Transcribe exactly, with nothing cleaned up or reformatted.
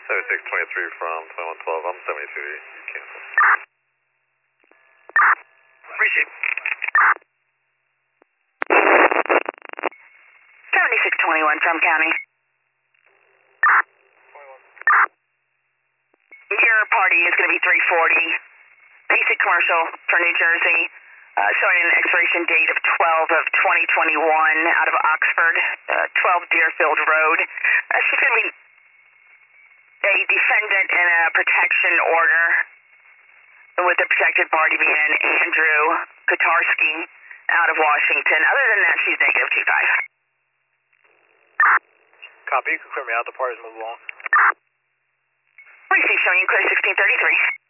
seventy-six twenty-three from twenty-one twelve, I'm seventy-two, cancel. Appreciate it. seventy-six twenty-one from County. Your party is going to be three forty. Basic commercial for New Jersey. Uh, showing an expiration date of twelve of twenty twenty-one out of Oxford, uh, twelve Deerfield Road. Uh, she's going to be a defendant in a protection order, with the protected party being Andrew Kotarski out of Washington. Other than that, she's negative two five. Copy, you can clear me out, the party's moving along. Receive showing you clear sixteen thirty-three.